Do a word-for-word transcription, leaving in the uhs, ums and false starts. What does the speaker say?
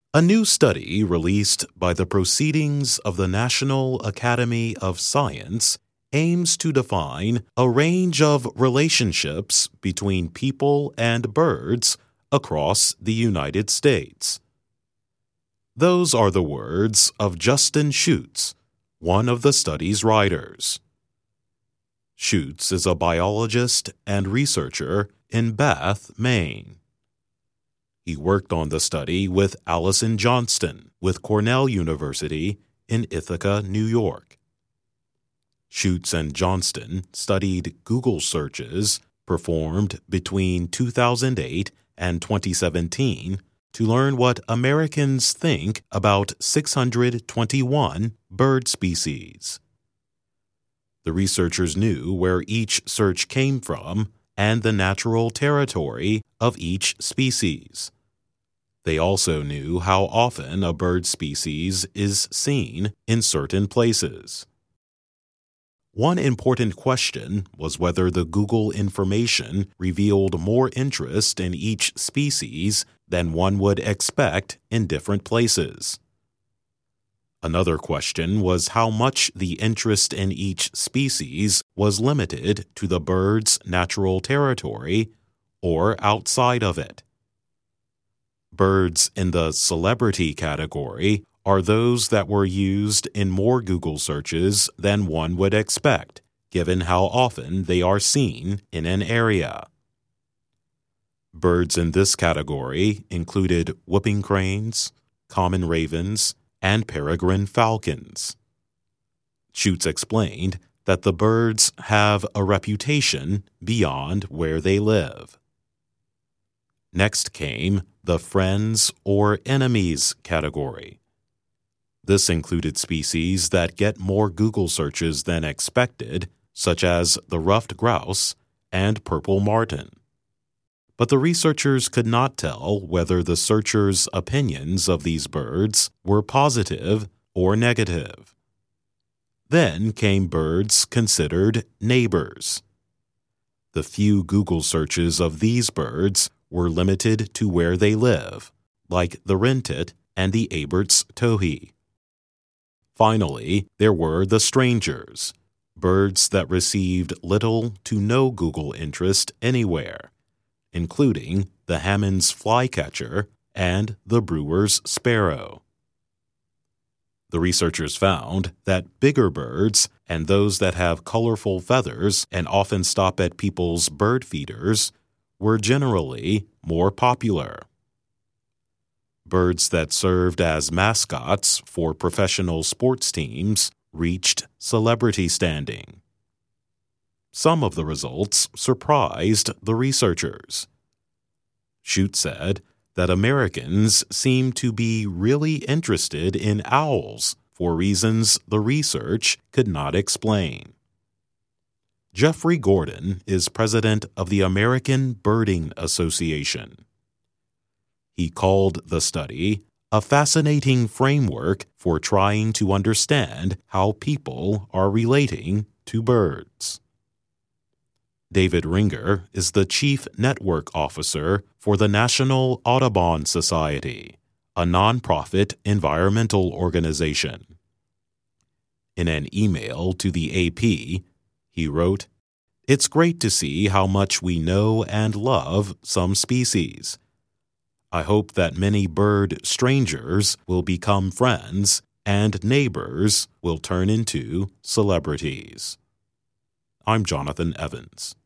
A new study released by the Proceedings of the National Academy of Science aims to define a range of relationships between people and birds across the United States. Those are the words of Justin Schutz, one of the study's writers. Schutz is a biologist and researcher in Bath, Maine. He worked on the study with Allison Johnston with Cornell University in Ithaca, New York. Schutz and Johnston studied Google searches performed between two thousand eight and twenty seventeen to learn what Americans think about six hundred twenty-one bird species. The researchers knew where each search came from and the natural territory of each species. They also knew how often a bird species is seen in certain places. One important question was whether the Google information revealed more interest in each species than one would expect in different places. Another question was how much the interest in each species was limited to the bird's natural territory or outside of it. Birds in the celebrity category are those that were used in more Google searches than one would expect, given how often they are seen in an area. Birds in this category included whooping cranes, common ravens, and peregrine falcons. Schutz explained that the birds have a reputation beyond where they live. Next came the friends or enemies category. This included species that get more Google searches than expected, such as the ruffed grouse and purple martin. But the researchers could not tell whether the searchers' opinions of these birds were positive or negative. Then came birds considered neighbors. The few Google searches of these birds were limited to where they live, like the wren tit and the Abert's towhee. Finally, there were the strangers, birds that received little to no Google interest anywhere, including the Hammond's flycatcher and the brewer's sparrow. The researchers found that bigger birds and those that have colorful feathers and often stop at people's bird feeders were generally more popular. Birds that served as mascots for professional sports teams reached celebrity standing. Some of the results surprised the researchers. Schutz said that Americans seem to be really interested in owls for reasons the research could not explain. Jeffrey Gordon is president of the American Birding Association. He called the study a fascinating framework for trying to understand how people are relating to birds. David Ringer is the Chief Network Officer for the National Audubon Society, a nonprofit environmental organization. In an email to the A P, he wrote, "It's great to see how much we know and love some species. I hope that many bird strangers will become friends and neighbors will turn into celebrities." I'm Jonathan Evans.